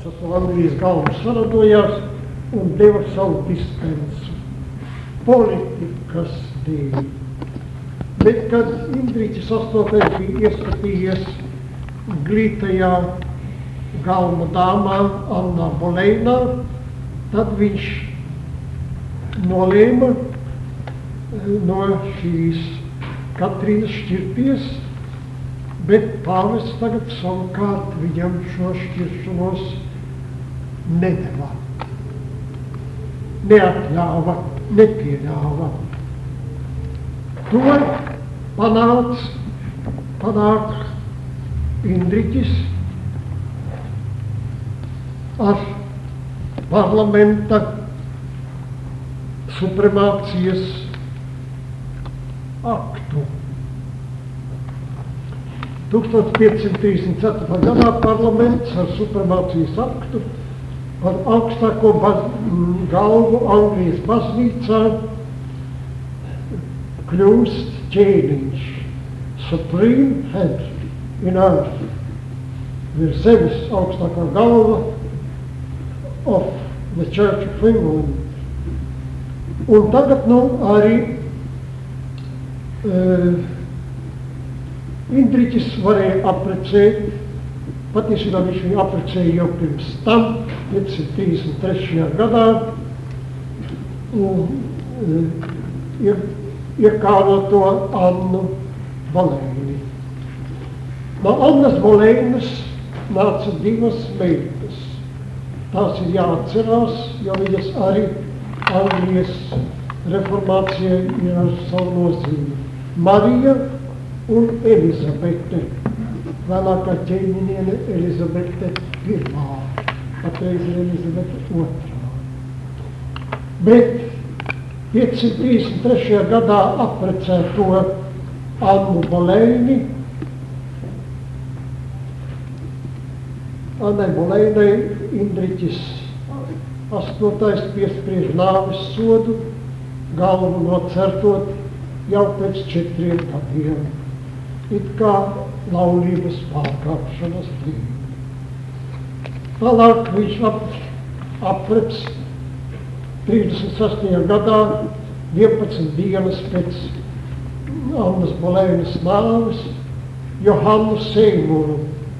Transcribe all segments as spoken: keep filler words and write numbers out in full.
Vācijas no Anglijas galvas saradojās un deva savu dispensu politikas dēļ. Bet, kad Indriķis astotais bija ieskatījies glītajā galma dāmā Annā Boleinā, tad viņš nolēma no šīs Katrīnas šķirties, bet pāvests tagad savukārt viņam šo šķiršanos nedeva, neatļāva, nepieļāva. To panāc, panāk Indriķis ar parlamenta supremācijas aktu. tūkstoš piecsimt trīsdesmit ceturtajā gadā parlaments ar supremācijas aktu par augstāko baz, galvu Anglijas baznīcā kļūst ķēniņš, supreme head in earth, ir zemes augstākā galva of the Church of England. Un tagad nu arī uh, Indriķis varēja aprecēt, patiesībā viņš viņu aprecēja jau pirms tam, piecsimt trīsdesmit trešajā gadā, un uh, iekāroto Annu Boleini. No Annas Boleinas nāca divas meitas. Tās ir jāatcerās, jo viņas arī Anglijas reformācijai ir ar savu nozīmi. Marija un Elizabete, vēlākā ķēniņiene Elizabete pirmā, patreiz ir Elizabete otrā. Bet piecsimt trīsdesmit trešajā gadā aprecēto Annu Boleini, Annai Boleinai Indriķis astotais piespriež nāves sodu, galvu nocertot jau pēc četriem gadiem. It kā laulības pārkāpšanas dēļ. Tālāk viņš ap, aprec trīsdesmit sastajā gadā, vienpadsmit dienas pēc Annas Boleinas nāves, Johannu Seimuru.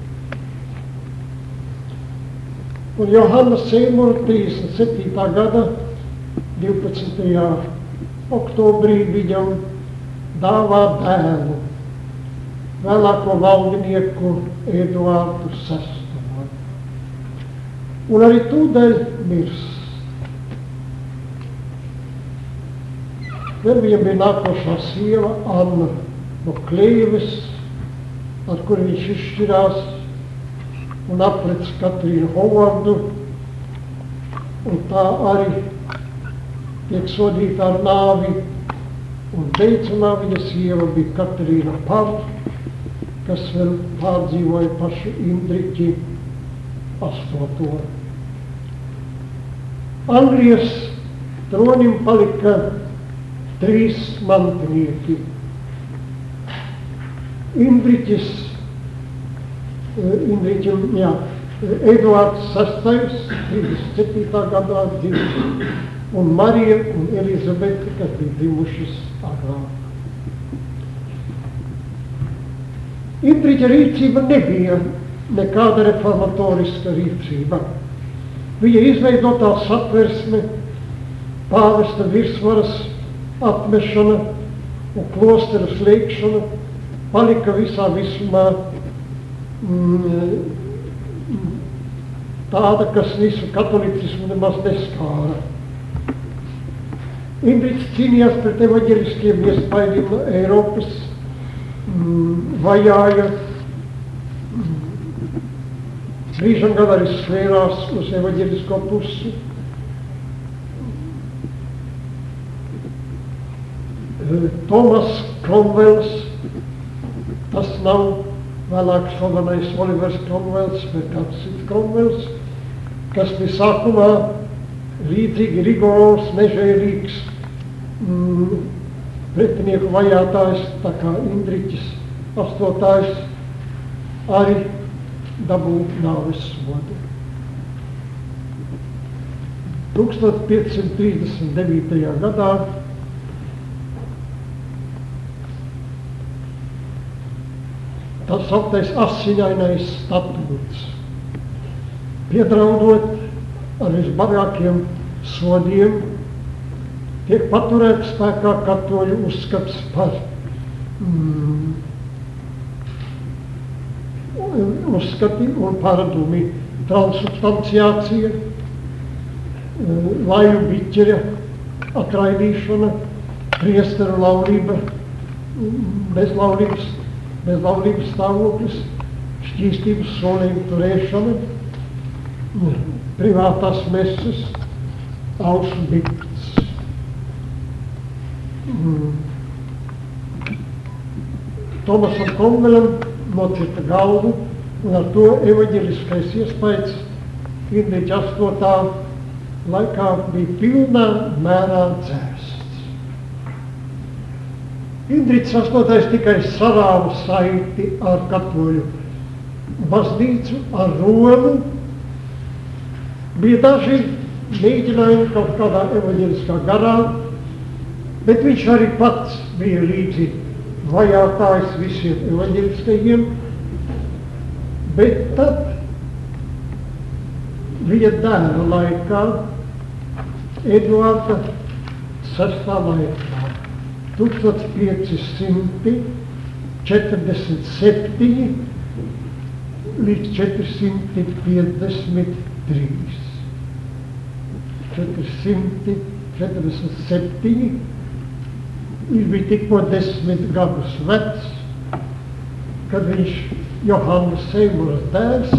Un Johanna Seimura trīsdesmit septītā gada divpadsmitajā oktobrī viņam dāvā dēlu, vēlāko valdinieku Eduārdu sesto. Un arī tūdaļ mirst. Vēl viņam bija nākošā sieva Anna no Kleives, ar kuru viņš izšķirās un aprec Katrīnu Hovardu, un tā arī tiek sodīta ar nāvi, un beidzamā viņa sieva bija Katrīna Par, kas vēl pārdzīvoja pašu Indriķi astoto. Anglijas tronim palika trīs mantinieki. Indriķis Indriķim, jā, Eduārds sestais, trīsdesmit septītā gadā dzimis, un Marija un Elizabete, kas bija dzimušas agrāk. Indriķa rīcība nebija nekāda reformatoriska rīcība. Viņa izveidotā satversme, pāvesta virsvaras atmešana un klostera slēgšana palika visā visumā tāda, kas visu katolicismu nemaz neskāra. Indriķis cīnījās pret evaņģeliskiem iespaidiem no Eiropas, vajāja, brīžam gan arī svērās uz evaņģelisko pusi. Tomas Cromwells, tas nav vēlāk slavenais Olivers Cromwells, bet kāds cits Cromwells, kas bija sākumā līdzīgi rigoros, nežēlīgs mm, pretinieku vajātājs, tā kā Indriķis astotais arī dabū nāves sodu. tūkstoš piecsimt trīsdesmit devītajā gadā tas sauktais asiņainais statūts, piedraudot ar visbargākiem sodiem, tiek paturēts spēkā katoļu uzskats par mm, uzskati un paradumi, transubstanciācija, laju biķeļa atraidīšana, priesteru laulība, bez laulības, bez laulības stāvoklis, šķīstības solījumu turēšana, privātās meses, aušu bikts. Mm. Tomasam Komvelam nocirta galvu, un ar to evaņģeliskais iespējas Indriča astotā laikā bija pilnā mērā dzēsts. Indričs astotais tikai sarāva saiti ar katoļu baznīcu, ar Romu. Bija daži mēģinājumi kaut kādā evaņģeliskā garā, bet viņš arī pats bija līdzi vajātājs visiem evaņģeliskajiem, bet tad viņa dēla laikā, Eduarda sestā laikā, tūkstoš pieci simti četrdesmit septiņi līdz četri simti piecdesmit trīs. četri simti četrdesmit septiņi, viņš bija tikko desmit gadus vecs, kad viņš Johannes Seymours dēls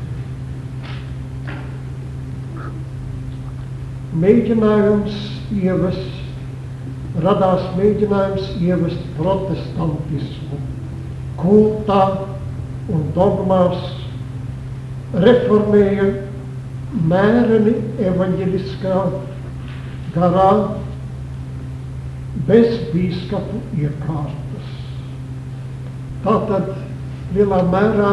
mēģinājums ievest, radās mēģinājums ievest protestantismu kultā un dogmās, reformēja mēreni evaņģeliskā garā bez bīskapu iekārtas. Tātad lielā mērā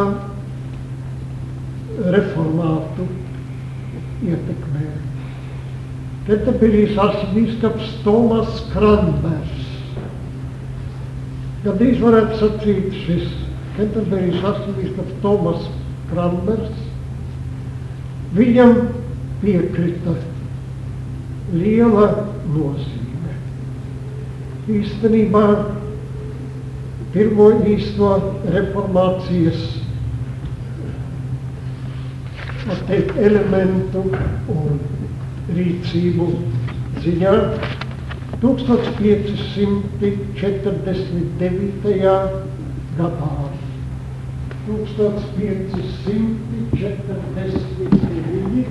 reformātu ietekmē. Kenterberijas arcibīskaps Tomas Kranbers. Gandrīz varētu sacīt šis Kenterberijas arcibīskaps Tomas Kranbers. Viņam piekrita liela nozīme. Īstenībā pirmo īsto reformācijas teikt, elementu un rīcību ziņā tūkstoš pieci simti četrdesmit devītajā gadā. tūkstoš pieci simti četrdesmit deviņi.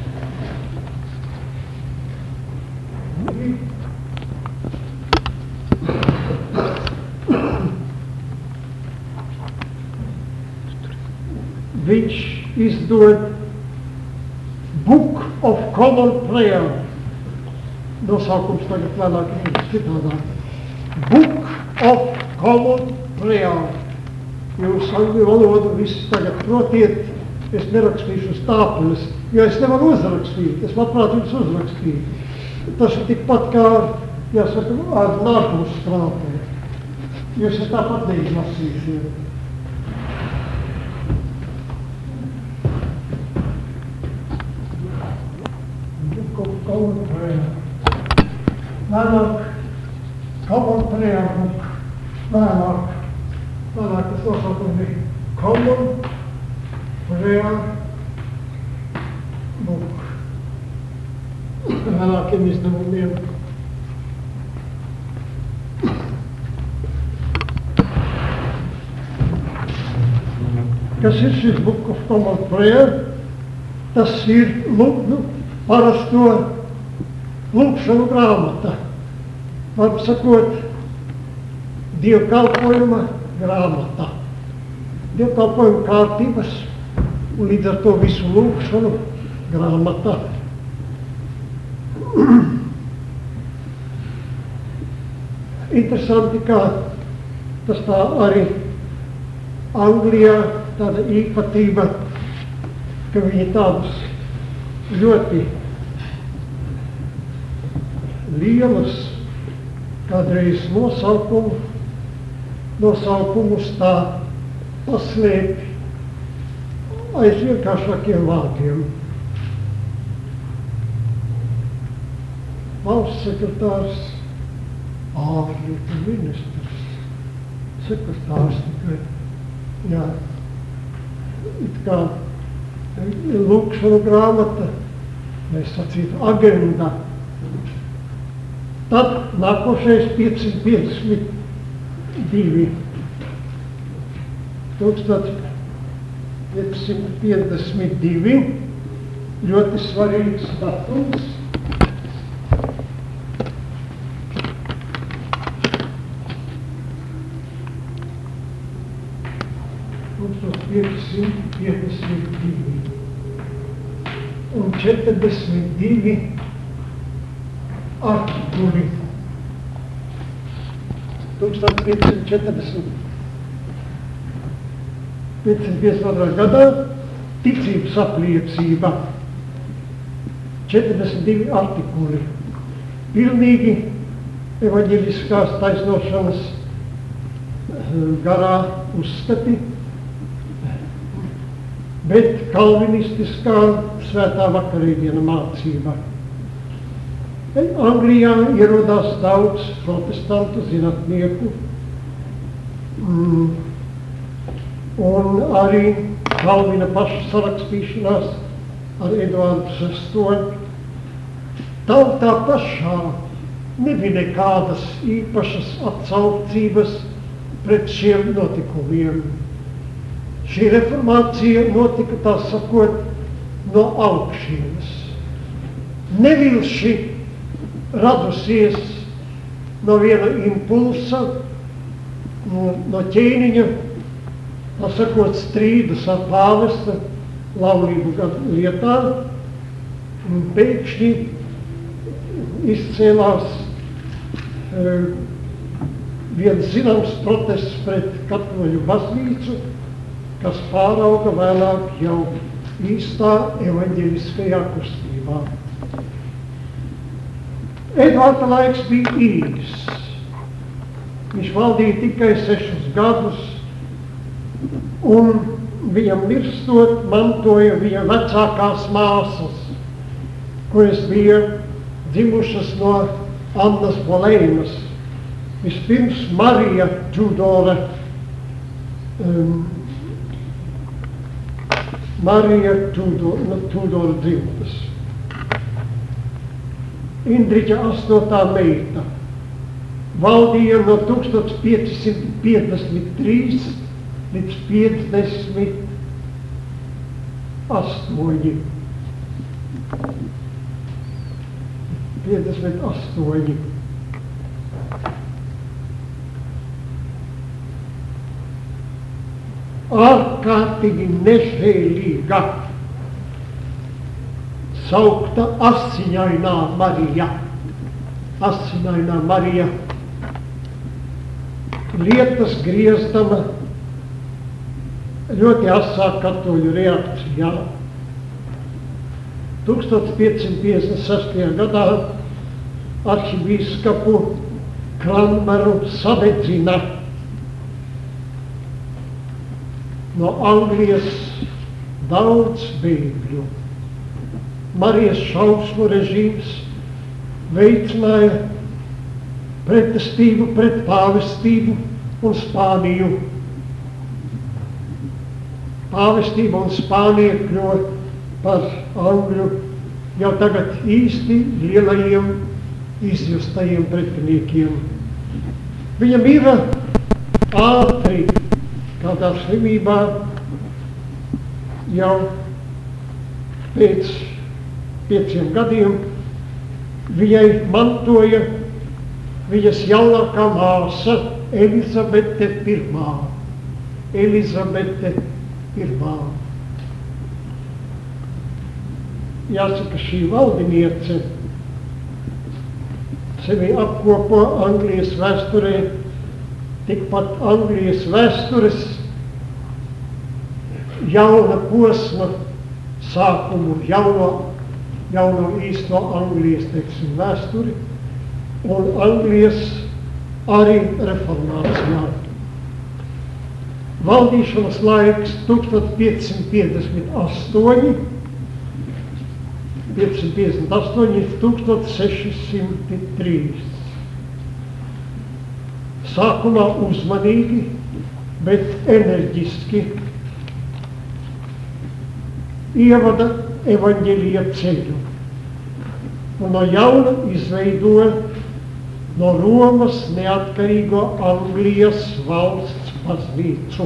Viņš izdod Book of Common Prayer. Nosaukums tagad vēlāk ir citādāk. Book of Common Prayer. Jūs angļu valodu visi tagad protiet, es nerakstīšu uz tāpules, jo es nevaru uzrakstīt, es labprāt jums uzrakstītu. Tas ir tikpat kā, jāsaka, ar nākumus strāpēt. Jūs es tāpat neizlasīsiet. Common Prayer. Vēlāk, Common Prayer book. Vēlāk, vēlāk tas nosaukums bija Common Prayer book. Vēlākiem izdevumiem. Kas ir šis Book of Common Prayer? Tas ir, lūk, nu, parasto lūkšanu grāmata, var sakot, dievkalpojuma grāmata, dievkalpojuma kārtības un līdz ar to visu lūkšanu grāmata. Interesanti, kā tas tā arī Anglijā tāda īpatība, ka viņi tādus ļoti lielas kādreiz nosaukumu, nosaukumus tā paslēp aiz vienkāršākiem vārdiem. Valsts sekretārs, ārlietu ministrs, sekretārs tikai, jā, it kā lūkšanu grāmata, mēs sacītu agenda. Tad nākošais piecsimt piecdesmit divi. piecsimt piecdesmit divi, ļoti svarīgs datums. piecsimt piecdesmit divi un četrdesmit divi artikuli. piecsimt četrdesmit piecdesmit otrā gadā ticības apliecība, četrdesmit divi artikuli. Pilnīgi evaņģeliskās taisnošanas garā uzskati, bet kalvinistiskā svētā vakarīdiena mācība. Anglijā ierodās daudz protestantu zinātnieku, mm, un arī Kalvina paša sarakstīšanās ar Eduardu sesto. Tautā pašā nebija nekādas īpašas atsaucības pret šiem notikumiem. Šī reformācija notika, tā sakot, no augšienes. Nevilši radusies no viena impulsa, no, no ķēniņa, tā sakot, strīdus ar pāvesta laulību lietā, un pēkšņi izcēlās e, viens zināms protests pret katoļu baznīcu, kas pārauga vēlāk jau īstā evaņģeliskajā kustībā. Eduarda laiks bija īss. Viņš valdīja tikai sešus gadus, un viņam mirstot mantoja viņa vecākās māsas, kuras bija dzimušas no Annas Bolēnas. Vispirms Marija Tudora, um, Marija Tudora, no Tudora dzimtas. Indriķa astotā meita valdīja no piecsimt piecdesmit trīs līdz piecdesmit astoņi. piecdesmit astoņi. Ārkārtīgi nežēlīga, saukta asiņainā Marija. Asiņainā Marija, lietas griezdama ļoti asā katoļu reakcijā. piecsimt piecdesmit sestajā gadā arhibīskapu Kranmeru sadedzina no Anglijas daudz bēgļu. Marijas šausmu režīms veicināja pretestību pret pāvestību un Spāniju. Pāvestība un Spānija kļuva par Angļu jau tagad īsti lielajiem izjustajiem pretiniekiem. Viņa mira ātri, kādā slimībā, jau pēc pieciem gadiem. Viņai mantoja viņas jaunākā māsa Elizabete pirmā. Elizabete pirmā. Jāsaka, šī valdiniece sevi apkopo Anglijas vēsturē, tikpat Anglijas vēstures jauna posma sākumu, jauno, jauno īsto Anglijas, teiksim, vēsturi, un Anglijas arī reformācijā. Valdīšanas laiks tūkstoš piecsimt piecdesmit astoņi, piecsimt piecdesmit astoņi līdz tūkstoš seši simti trīs. Sākumā uzmanīgi, bet enerģiski ievada evaņģēlija ceļu un no jauna izveidoja no Romas neatkarīgo Anglijas valsts baznīcu.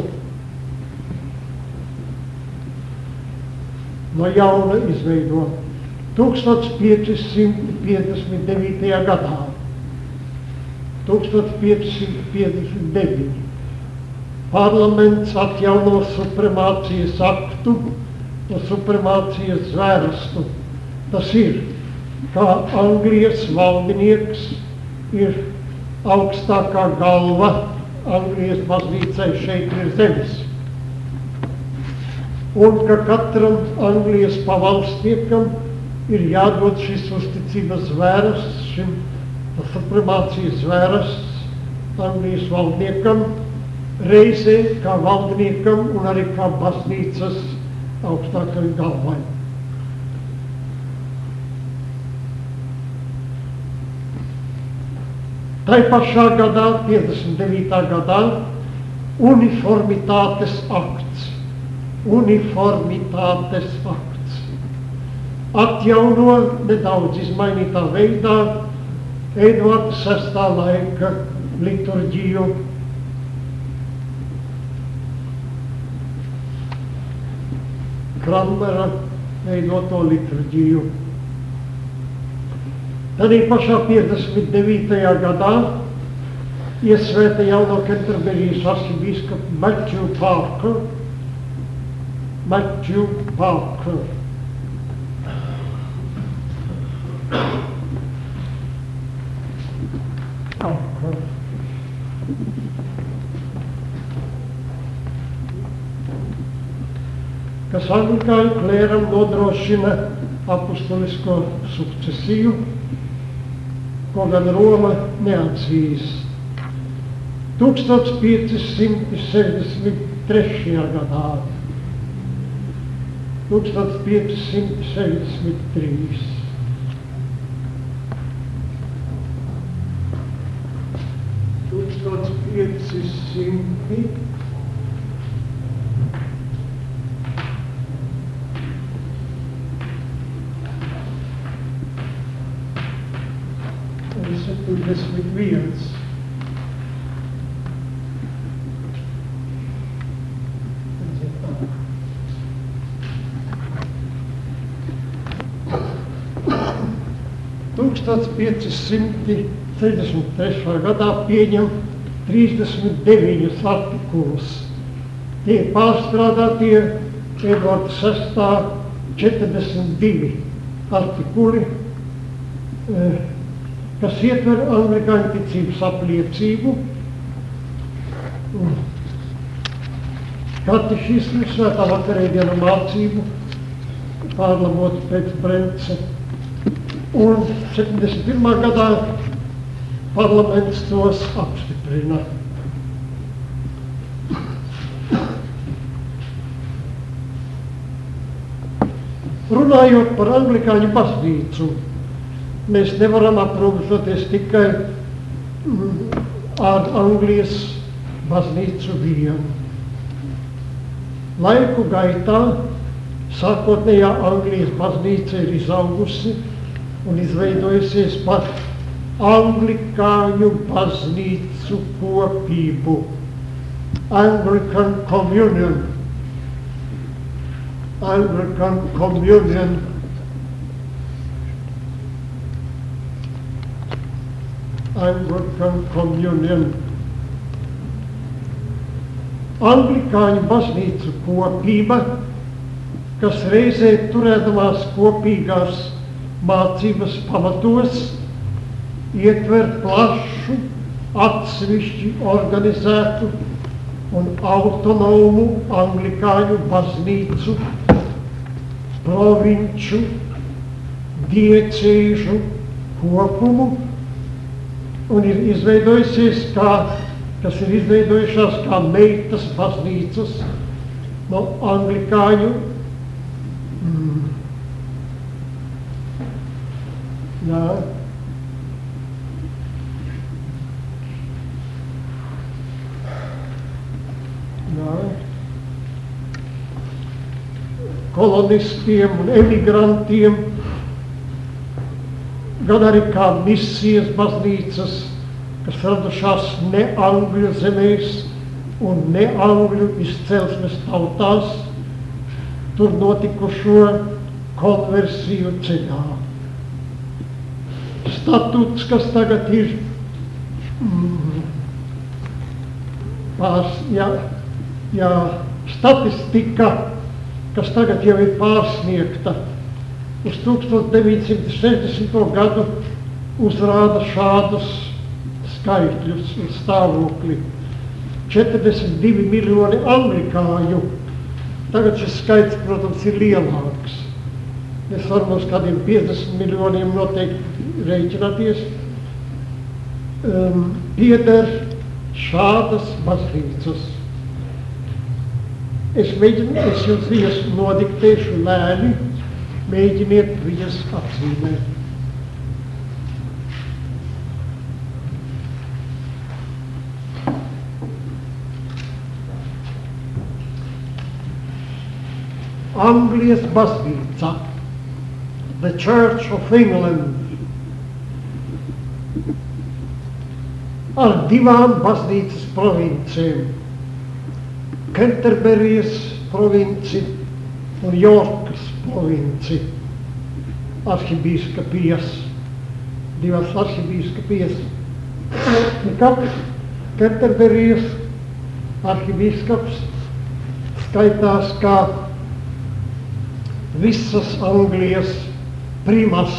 No jauna izveido tūkstoš pieci simti piecdesmit devītajā gadā. tūkstoš pieci simti piecdesmit deviņi. Parlaments atjauno supremācijas aktu un supremācijas zvērstu. Tas ir, kā Anglijas valdinieks ir augstākā galva Anglijas baznīcai šeit ir zemes. Un ka katram Anglijas pavalstniekam ir jādod šis uzticības zvērsts, šim supremācijas zvērsts Anglijas valdniekam, reizē kā valdniekam un arī kā baznīcas augstākajai galvai. Tai pašā gadā, piecdesmit devītā gadā, uniformitātes akts. Uniformitātes akts. Atjauno nedaudz izmainītā veidā Edvarda sestā laika liturģiju. Kramera veidoto liturģiju. Tādī pašā piecdesmit devītajā gadā iesvēta jauno Kenterberijas arhibīskapu Matthew Parker. Matthew Parker. Parker. Kas anglikāņu klēram nodrošina apustulisko sukcesiju, ko gan Roma neatzīst. tūkstoš pieci simti sešdesmit trešajā gadā. tūkstoš pieci simti sešdesmit trīs. tūkstoš pieci simti septiņdesmit viens. tūkstoš pieci simti sešdesmit trešajā gadā pieņem trīsdesmit deviņus artikulus. Tie pārstrādātie Edvarda sestā četrdesmit divi artikuli, kas ietver anglikāņu ticības apliecību, katehismu, svētā vakarēdienu mācību, pārlamot pēc Brence. Un septiņdesmit pirmā gadā parlaments tos apstiprina. Runājot par anglikāņu baznīcu, mēs nevaram aprobežoties tikai ar Anglijas baznīcu vienu. Laiku gaitā sākotnējā Anglijas baznīca ir izaugusi un izveidojusies par anglikāņu baznīcu kopību. Anglican Communion. Anglican Communion. Anglican Communion. Anglikāņu baznīcu kopība, kas reizē turēdamās kopīgās mācības pamatos ietver plašu, atsevišķi organizētu un autonomu anglikāņu baznīcu, provinču, diecēžu kopumu, un ir izveidojusies kā, kas ir izveidojušās kā meitas baznīcas no anglikāņu mm, jā, jā, kolonistiem un emigrantiem, gan arī kā misijas baznīcas, kas radušās ne angļu zemēs un ne angļu izcelsmes tautās, tur notikušo konversiju ceļā. Statūts, kas tagad ir mm, pārs, jā, jā, statistika, kas tagad jau ir pārsniegta, uz tūkstoš deviņsimt sešdesmito gadu uzrāda šādus skaitļus un stāvokli. četrdesmit divi miljoni anglikāņu. Tagad šis skaits, protams, ir lielāks. Mēs varam uz kādiem piecdesmit miljoniem noteikti rēķināties. Um, pieder šādas baznīcas. Es, mēģinu, es jums viņas nodiktēšu lēni, mēģiniet viņas apzīmēt. Anglijas baznīca, the Church of England, ar divām baznīcas provincēm, Kenterberijas provinci un Jorkas provinci, arhibīskapijas, divas arhibīskapijas. Nekad Kenterberijas arhibīskaps skaitās kā visas Anglijas primas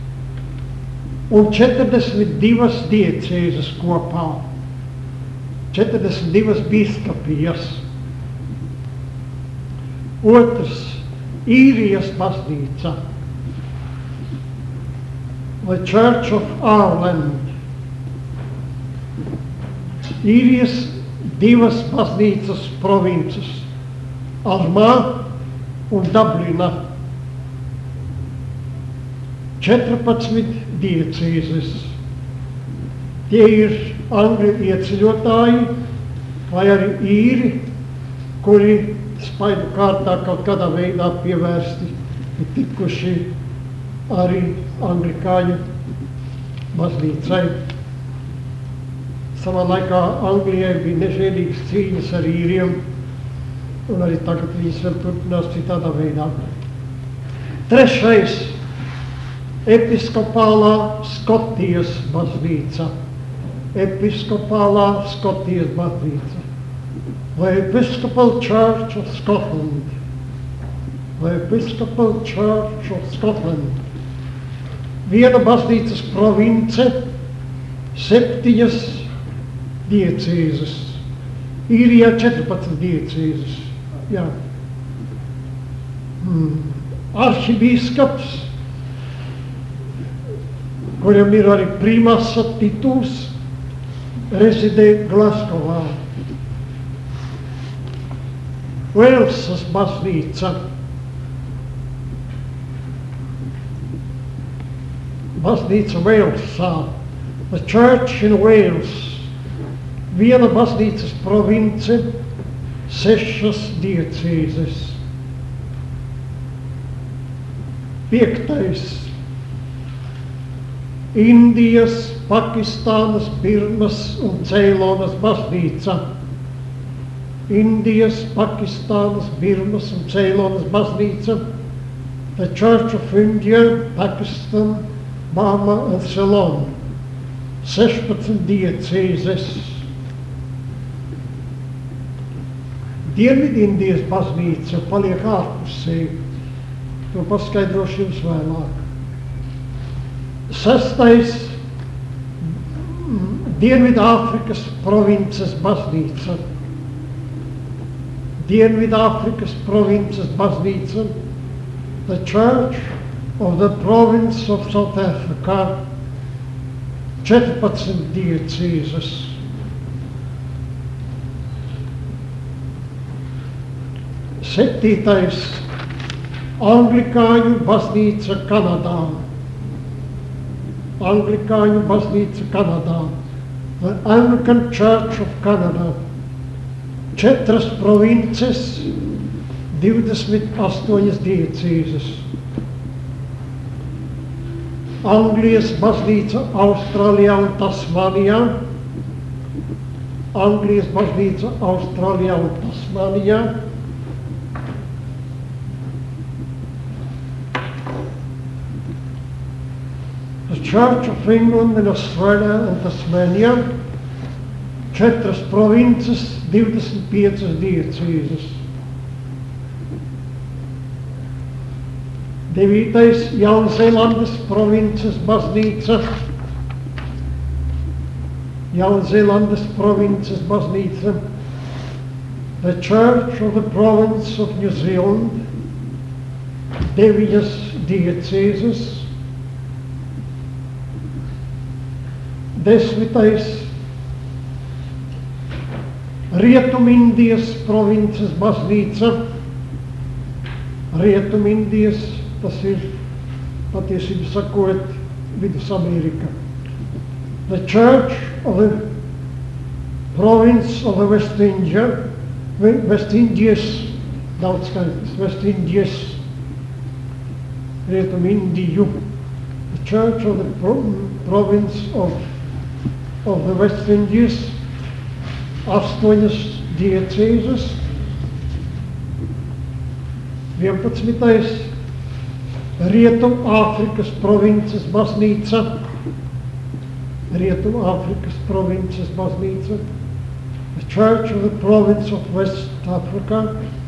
un četrdesmit divas diecēzes kopā, četrdesmit divas biskupijas. Otrs, Īrijas baznīca, the Church of Ireland. Īrijas divas baznīcas provinces, Armā un Dublina, četrpadsmit diecēzes. Tie ir angļu ieceļotāji vai arī īri, kuri spaidu kārtā kaut kādā veidā pievērsti ir tikuši arī anglikāņu baznīcai. Savā laikā Anglijai bija nežēlīgas cīņas ar īriem, un arī tagad viņas vēl turpinās citādā veidā. Trešais, episkopālā Skotijas baznīca. Episkopālā Skotijas baznīca. The Episcopal Church of Scotland. The Episcopal Church of Scotland. Viena baznīcas province, septiņas diecēzes. Īrijā četrpadsmit diecēzes. Jā. Hmm. Arhibīskaps, kuram ir arī primasa tituls, rezidē Glasgowā. Velsas baznīca. Baznīca Velsā. The Church in Wales. Viena baznīcas province, sešas diecēzes. Piektais. Indijas, Pakistānas, Birmas un Ceilonas baznīca. Indijas, Pakistānas, Birmas un Ceilonas baznīca. The Church of India, Pakistan, Burma un Ceylon. sešpadsmit diecēzes. Dienvidindijas baznīca paliek ārpusē. To paskaidrošu jums vēlāk. Sestais, Dienvidāfrikas provinces baznīca. Dienvidāfrikas provinces baznīca. The Church of the Province of South Africa. četrpadsmit diecīzes. Septītais Anglikāņu baznīca Kanadā. Anglikāņu baznīca Kanadā. The Anglican Church of Canada. Četras provinces, divdesmit astoņas diecīzes. Anglijas baznīca Austrālijā un Tasmānijā. Anglijas baznīca Austrālijā un Tasmānijā. The Church of England in Australia and Tasmania. Četras provinces, divdesmit piecas diecīzes. Devītais Jaunzēlandes provinces baznīca. Jaunzēlandes provinces baznīca. The Church of the Province of New Zealand. Deviņas diecīzes. Desmitais Rietumindijas provinces baznīca. Rietumindijas, tas ir patiesībā sakot Vidus Amerika. The Church of the Province of the West India, West Indies, daudz skaitlis, West Indies, Rietumindiju. The Church of the Pro Province of, of the West Indies, astoņas diecīzes. vienpadsmitais Rietum Āfrikas provinces baznīca. Rietum Āfrikas provinces baznīca. The Church of the Province of West Africa.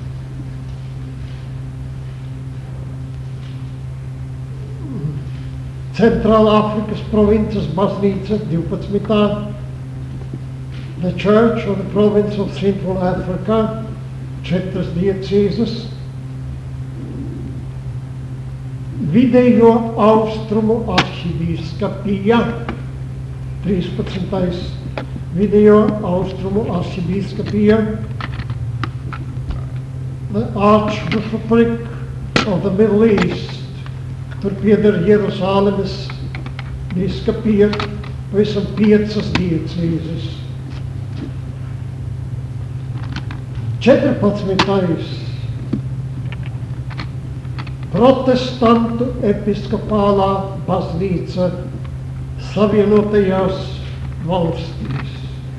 Centrāla Āfrikas provinces baznīca. divpadsmitā The Church of the Province of Central Africa. Četras diecīzes. Vidējo austrumu arhibīskapija. trīspadsmitais Vidējo austrumu arhibīskapija. The Archbishopric of the Middle East. Tur pieder Jeruzālemes bīskapija, pavisam piecas diecīzes. četrpadsmitais Protestantu episkopālā baznīca Savienotajās valstīs.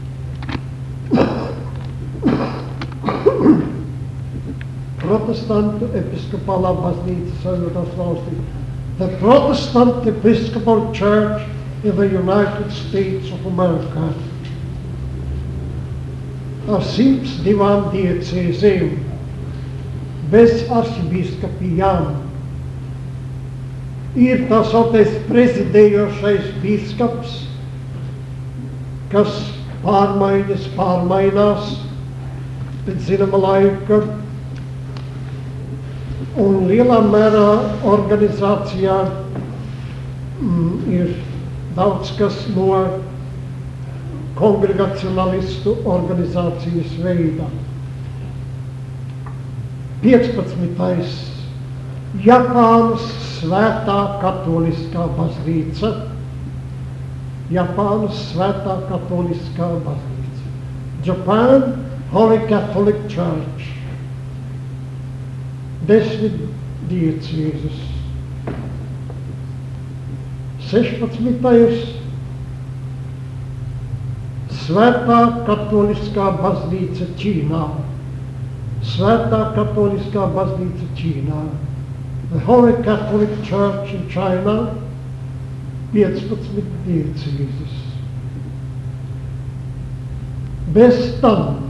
Protestantu episkopālā baznīca Savienotās valstīs. The Protestant Episcopal Church in the United States of America. Ar simts divām diecēzēm, bez arhibīskapijām. Ir tā sauktais prezidējošais bīskaps, kas pārmaiņas pārmainās pēc zināma laika, un lielā mērā organizācijā mm, ir daudz kas no kongregacionalistu organizācijas veidā. piecpadsmitais Japānas svētā katoliskā baznīca. Japānas svētā katoliskā baznīca. Japan Holy Catholic Church. Desmit diecīzes. sešpadsmitais Svētā katoliskā baznīca Ķīnā. Svētā katoliskā baznīca Ķīnā. The Holy Catholic Church in China. piecpadsmit diecīzes. Bez tam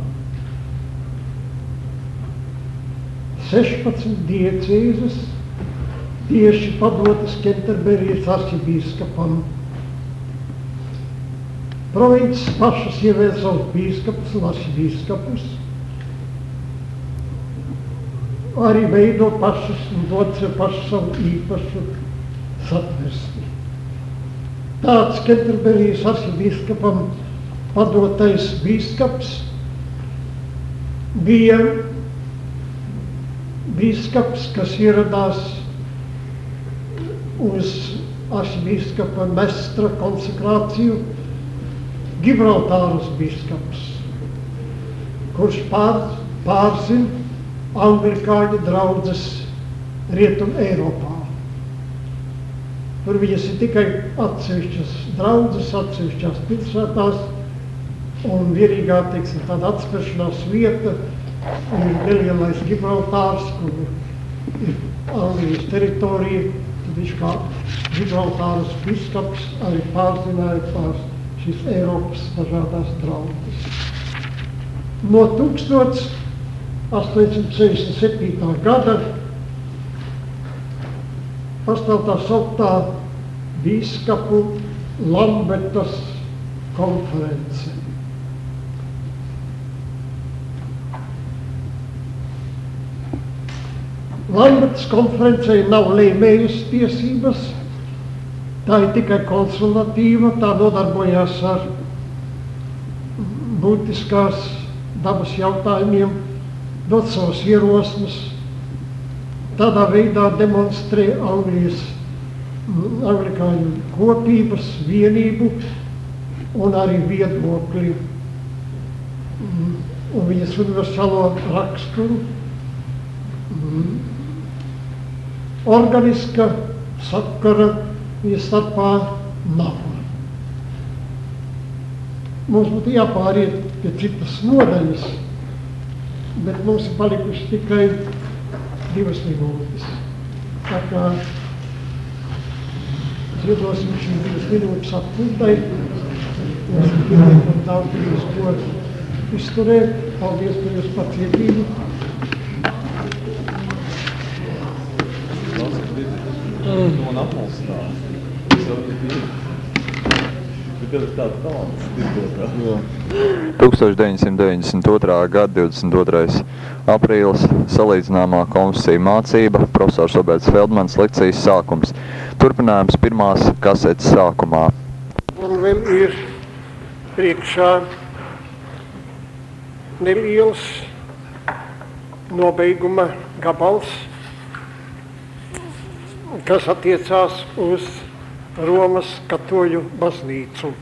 sešpadsmit diecīzes tieši padotas Kenterberijas arhibīskapam. Provinces pašas ievēl savus bīskapus un arhibīskapus. Arī veido pašas un dod sev pašu savu īpašu satversti. tāds Kenterberijas arhibīskapam padotais bīskaps bija bīskaps, kas ieradās uz arhibīskapa mestra konsekrāciju, Gibraltāras bīskaps, kurš pār, pārzin anglikāņu draudzes Rietum Eiropā. Tur viņas ir tikai atsevišķas draudzes, atsevišķās pilsētās, un vienīgā, teiksim, tāda atspēršanās vieta ir nelielais Gibraltārs, kur ir Anglijas teritorija. Tad viņš kā Gibraltāras biskaps arī pārzināja pār šīs Eiropas dažādās draudzes. No tūkstoš astoņsimt sešdesmit septītā gada pastāv tā sauktā bīskapu Lambertas konference. Lambertas konferencei nav lēmējas tiesības, tā ir tikai konsultatīva, tā nodarbojās ar būtiskās dabas jautājumiem, dot savas ierosmes, tādā veidā demonstrē Anglijas, anglikāņu kopības, vienību un arī viedokli un viņas universālo raksturu. Organiska sakara viņa starpā nav. Mums būtu jāpāriet pie citas nodaļas, bet mums ir palikuši tikai divas minūtes. Tā kā iedosim šīs divas minūtes atpūtai. Mums ir pietiekami daudz brīvs, ko izturēt. Paldies par jūsu pacietību. Man apmalstā. Bet tev ir tāds talants, tirgotā. tūkstoš deviņsimt deviņdesmit otrā gada divdesmit otrais aprīlis, salīdzināmā konfesija mācība, profesors Roberts Feldmans, lekcijas sākums. Turpinājums pirmās kasetes sākumā. Un vēl ir priekšā neliels nobeiguma gabals, kas attiecās uz Romas katoļu baznīcu.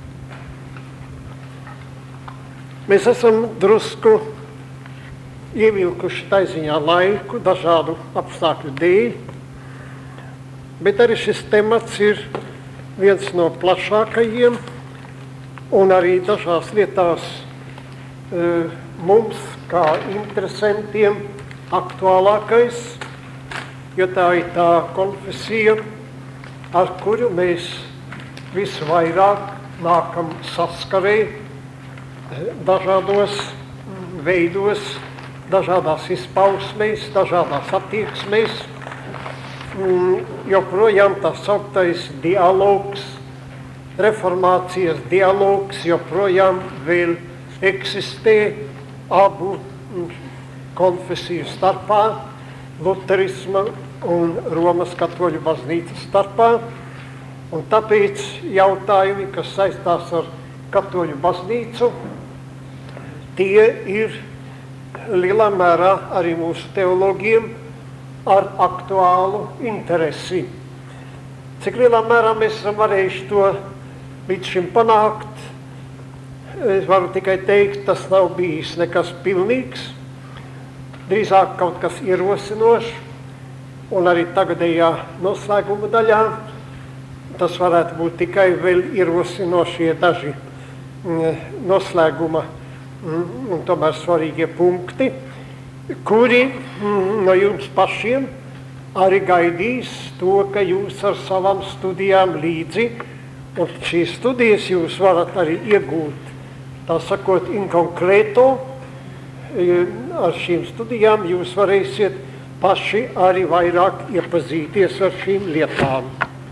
Mēs esam drusku ievilkuši taiziņā laiku dažādu apstākļu dēļ, bet arī šis temats ir viens no plašākajiem un arī dažās lietās e, mums kā interesantiem aktuālākais, jo tā ir tā konfesija, ar kuru mēs visvairāk nākam saskarē dažādos veidos, dažādās izpausmēs, dažādās attieksmēs. Joprojām tā sauktais dialogs, reformācijas dialogs joprojām vēl eksistē abu konfesiju starpā, luterisma un Romas katoļu baznīcas starpā, un tāpēc jautājumi, kas saistās ar katoļu baznīcu, tie ir lielā mērā arī mūsu teologiem ar aktuālu interesi. Cik lielā mērā mēs esam varējuši to līdz šim panākt, es varu tikai teikt, tas nav bijis nekas pilnīgs, drīzāk kaut kas ierosinošs, un arī tagadējā noslēguma daļā tas varētu būt tikai vēl ierosinošie daži noslēguma un tomēr svarīgie punkti, kuri no jums pašiem arī gaidīs to, ka jūs ar savām studijām līdzi, un šīs studijas jūs varat arī iegūt, tā sakot, in concreto. Ar šīm studijām jūs varēsiet paši arī vairāk iepazīties ar šīm lietām.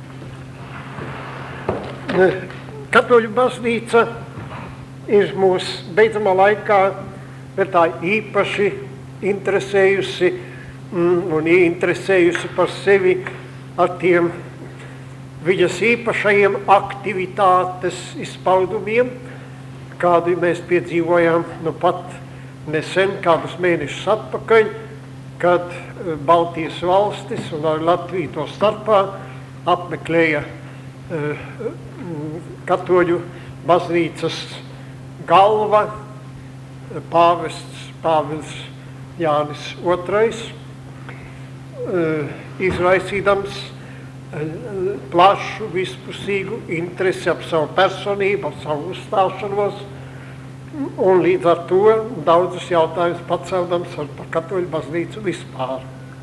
Katoļu baznīca ir mūs beidzamā laikā vēl tā īpaši interesējusi un ieinteresējusi par sevi ar tiem viņas īpašajiem aktivitātes izpaudumiem, kādu mēs piedzīvojām nu pat nesen, kādus mēnešus atpakaļ, kad Baltijas valstis un ar Latviju to starpā apmeklēja uh, katoļu baznīcas galva, pāvests Pāvils Jānis Otrais, uh, izraisīdams uh, plašu, vispusīgu interesi ap savu personību, ap savu uzstāšanos, un līdz ar to daudzus jautājumus paceldams par katoļu baznīcu vispār.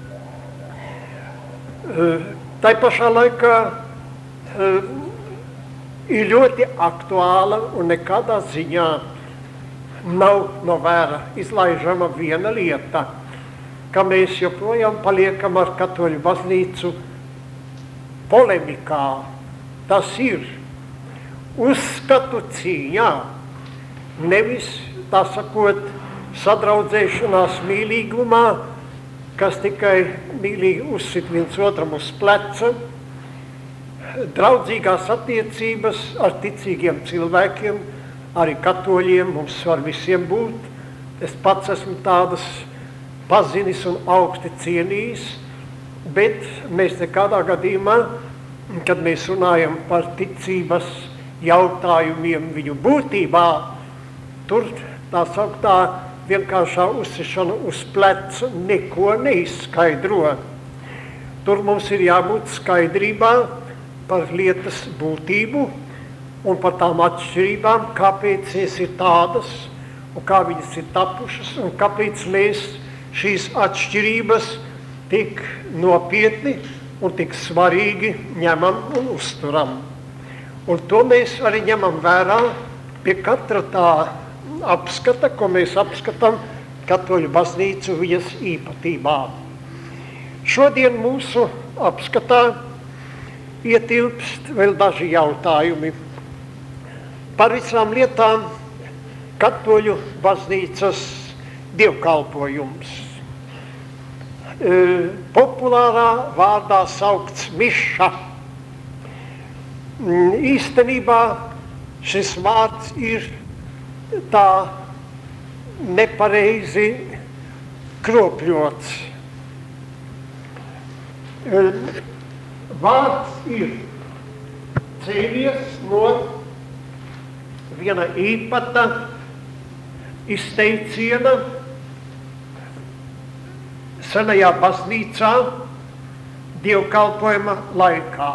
Uh, tai pašā laikā uh, ir ļoti aktuāla un nekādā ziņā nav no vēra izlaižama viena lieta, ka mēs joprojām paliekam ar katoļu baznīcu polemikā. Tas ir uzskatu cīņā, nevis, tā sakot, sadraudzēšanās mīlīgumā, kas tikai mīlīgi uzsit viens otram uz pleca, draudzīgās attiecības ar ticīgiem cilvēkiem, arī katoļiem mums var visiem būt. Es pats esmu tādas pazinis un augsti cienījis, bet mēs nekādā gadījumā, kad mēs runājam par ticības jautājumiem viņu būtībā, tur tā sauktā vienkāršā uzsišana uz pleca neko neizskaidro. Tur mums ir jābūt skaidrībā par lietas būtību un par tām atšķirībām, kāpēc viņas ir tādas un kā viņas ir tapušas un kāpēc mēs šīs atšķirības tik nopietni un tik svarīgi ņemam un uzturam. Un to mēs arī ņemam vērā pie katra tā apskata, ko mēs apskatām katoļu baznīcu viņas īpatībā. Šodien mūsu apskatā ietilpst vēl daži jautājumi par visām lietām katoļu baznīcas dievkalpojums. E, populārā vārdā saukts miša. Īstenībā šis vārds ir tā nepareizi kropļots. E, vārds ir cēlies no viena īpata izteiciena senajā baznīcā dievkalpojuma laikā.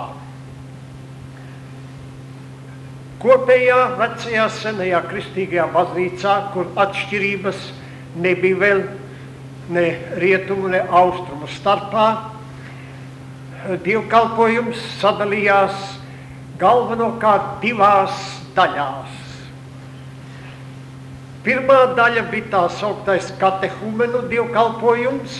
Kopējā vecajā senajā kristīgajā baznīcā, kur atšķirības nebija vēl ne rietumu, ne austrumu starpā, dievkalpojums sadalījās galvenokārt divās daļās. Pirmā daļa bija tā sauktais katehumenu dievkalpojums,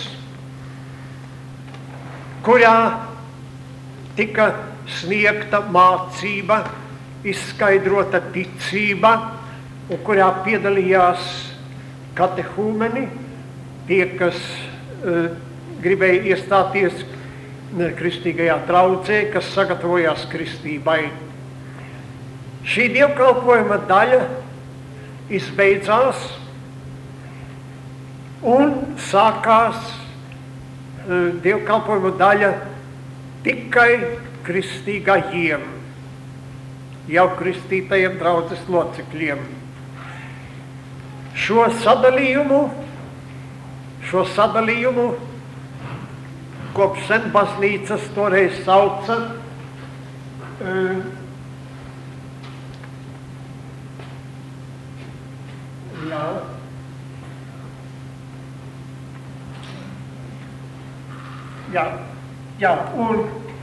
kurā tika sniegta mācība, izskaidrota ticība, un kurā piedalījās katehumeni, tie, kas uh, gribēja iestāties kristīgajā draudzē, kas sagatavojās kristībai. Šī dievkalpojuma daļa izbeidzās un sākās uh, dievkalpojuma daļa tikai kristīgajiem, jau kristītajiem draudzes locekļiem. Šo sadalījumu, šo sadalījumu kopš sen baznīcas toreiz sauca uh, jā, jā, jā, un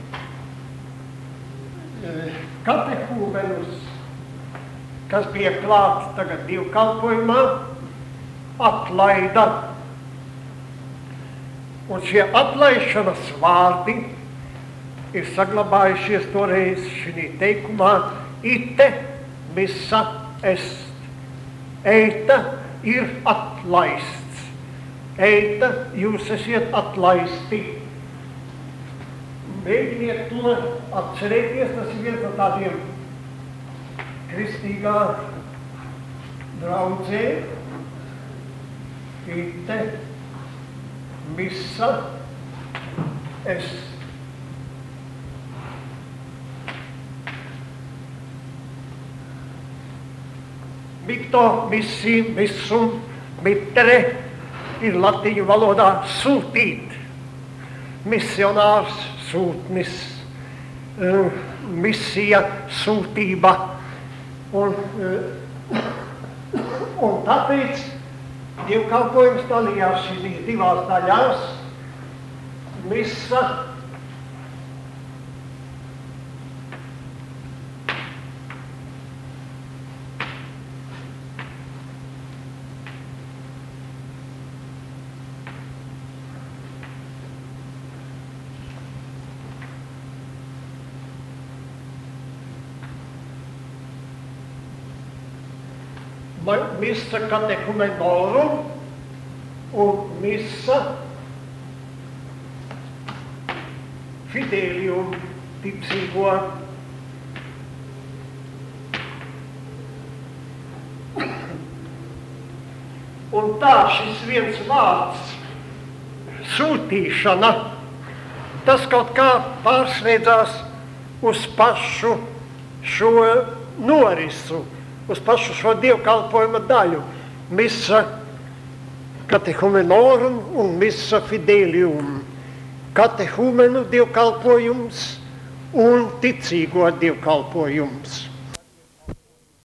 uh, katehūmenus, kas bija klāts tagad dievkalpojumā, atlaida. Un šie atlaišanas vārdi ir saglabājušies toreiz šī teikumā ite missa est. Eita ir atlaists. Eita, jūs esiet atlaisti. Mēģiniet to atcerēties, tas ir viens no tādiem kristīgā draudzē, ite, misa, es. Mito, missi, missum, mittere ir latīņu valodā sūtīt. Misionārs, sūtnis, uh, misija, sūtība. Un, uh, un tāpēc dievkalpojums dalījās šīs divās daļās. Misa, misa katehumenorum un misa fidelium ticīgo. Un tā šis viens vārds sūtīšana, tas kaut kā pārsniedzās uz pašu šo norisu, uz pašu šo dievkalpojuma daļu. Misa katehumenorum un misa fidelium. Katehumenu dievkalpojums un ticīgo dievkalpojums.